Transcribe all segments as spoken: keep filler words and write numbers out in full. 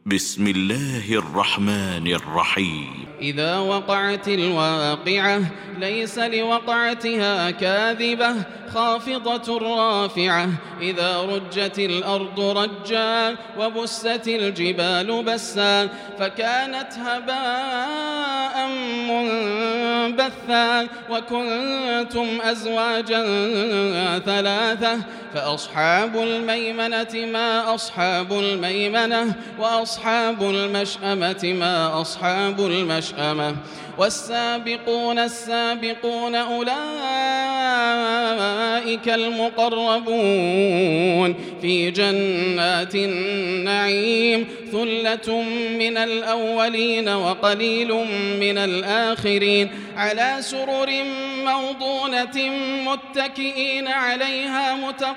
بسم الله الرحمن الرحيم. إذا وقعت الواقعة ليس لوقعتها كاذبة خافضة رافعة إذا رجت الأرض رجا وبست الجبال بسا فكانت هباء منبثا وكنتم أزواجا ثلاثة فأصحاب الميمنة ما أصحاب الميمنة وأصحاب المشأمة ما أصحاب المشأمة والسابقون السابقون أولئك المقربون في جنات النعيم ثلة من الأولين وقليل من الآخرين على سرر موضونة متكئين عليها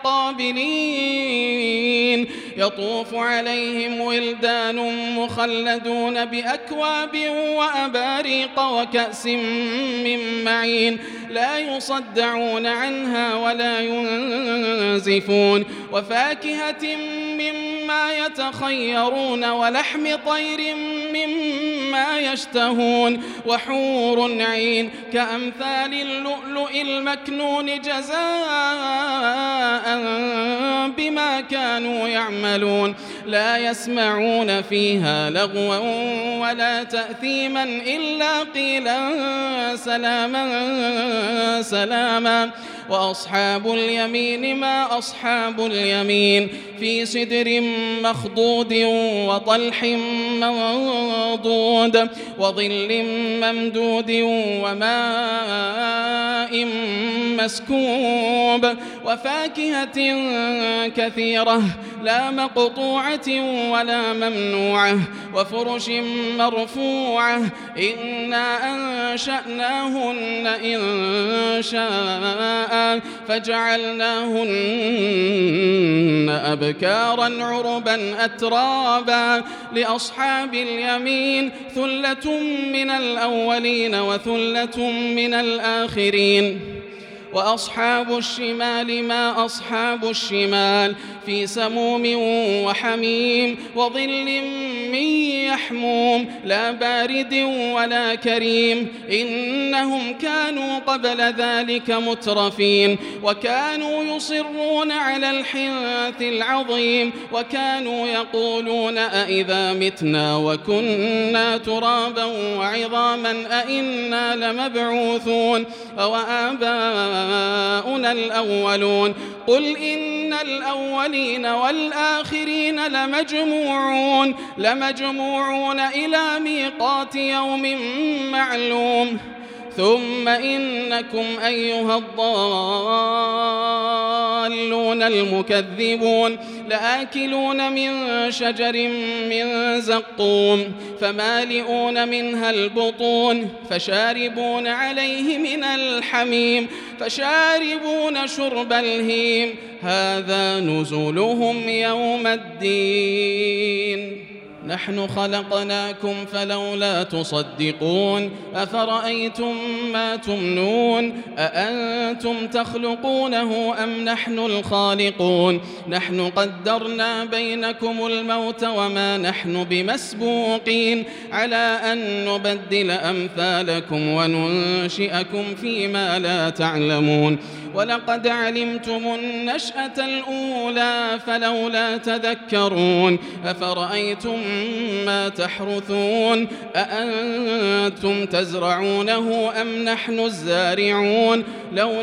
متقابلين يطوف عليهم ولدان مخلدون بأكواب وأباريق وكأس من معين لا يصدعون عنها ولا ينزفون وفاكهة مما يتخيرون ولحم طير مما يشتهون وحور عين كأمثال اللؤلؤ المكنون جزاء بما كانوا يعملون لا يسمعون فيها لغوا ولا تأثيما إلا قيلا سلاما سلاما وأصحاب اليمين ما أصحاب اليمين في سدر مخضود وطلح منضود وظل ممدود وماء مسكوب وفاكهة كثيرة لا مقطوعة ولا ممنوعة وفرش مرفوعة إنا أنشأناهن إن شاء فجعلناهن أبكارا عربا أترابا لأصحاب اليمين ثلة من الأولين وثلة من الآخرين وأصحاب الشمال ما أصحاب الشمال في سموم وحميم وظل من يحموم لا بارد ولا كريم إنهم كانوا قبل ذلك مترفين وكانوا يصرون على الحنث العظيم وكانوا يقولون أئذا متنا وكنا ترابا وعظاما أئنا لمبعوثون وآباؤنا الأولون قل إن الأولين والآخرين لمجموعون لمجموعون إلى ميقات يوم معلوم ثم إنكم أيها الضالون المكذبون لآكلون من شجر من زقوم فمالئون منها البطون فشاربون عليه من الحميم فشاربون شرب الهيم هذا نزلهم يوم الدين نحن خلقناكم فلولا تصدقون أفرأيتم ما تمنون أأنتم تخلقونه أم نحن الخالقون نحن قدرنا بينكم الموت وما نحن بمسبوقين على أن نبدل أمثالكم وننشئكم فيما لا تعلمون ولقد علمتم النشأة الأولى فلولا تذكرون أفرأيتم ما تحرثون أأنتم تزرعونه أم نحن الزارعون لو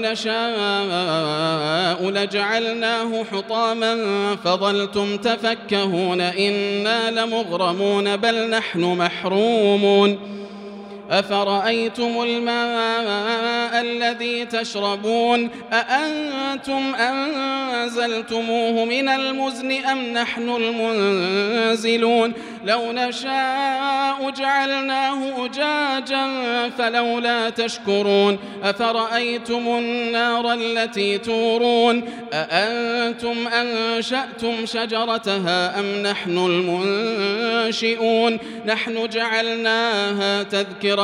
نشاء لجعلناه حطاما فظلتم تفكهون إنا لمغرمون بل نحن محرومون أفرأيتم الماء الذي تشربون أأنتم أنزلتموه من المزن أم نحن المنزلون لو نشاء جعلناه أجاجا فلولا تشكرون أفرأيتم النار التي تورون أأنتم أنشأتم شجرتها أم نحن المنشئون نحن جعلناها تذكرة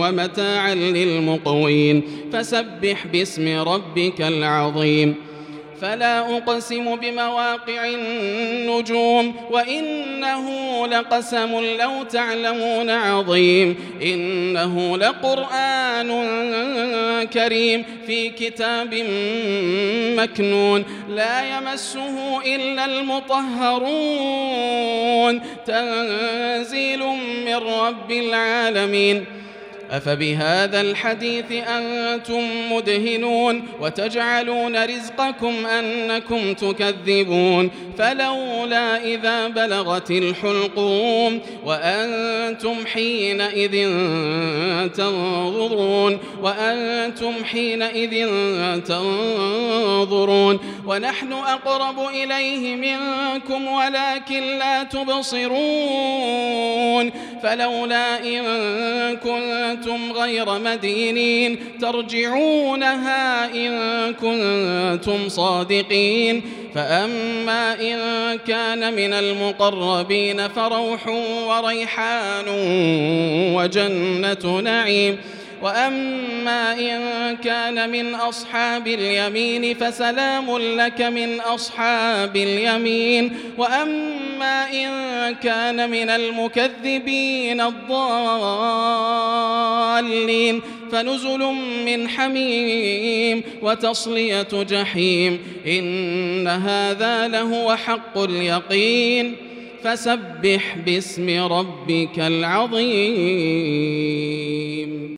ومتاعا للمقوين فسبح باسم ربك العظيم فلا أقسم بمواقع النجوم وإنه لقسم لو تعلمون عظيم إنه لقرآن كريم في كتاب مكنون لا يمسه إلا المطهرون تنزيل من رب العالمين أفبهذا الحديث أنتم مدهنون وتجعلون رزقكم أنكم تكذبون فلولا إذا بلغت الحلقوم وأنتم حينئذ تنظرون وأنتم حينئذ تنظرون ونحن أقرب إليه منكم ولكن لا تبصرون فلولا إن كنتم كنتم غير مدينين ترجعونها إن كنتم صادقين فأما إن كان من المقربين فروح وريحان وجنة نعيم وأما إن كان من أصحاب اليمين فسلام لك من أصحاب اليمين وأما إن كان من المكذبين الضالين فنزل من حميم وتصلية جحيم إن هذا لهو حق اليقين فسبح باسم ربك العظيم.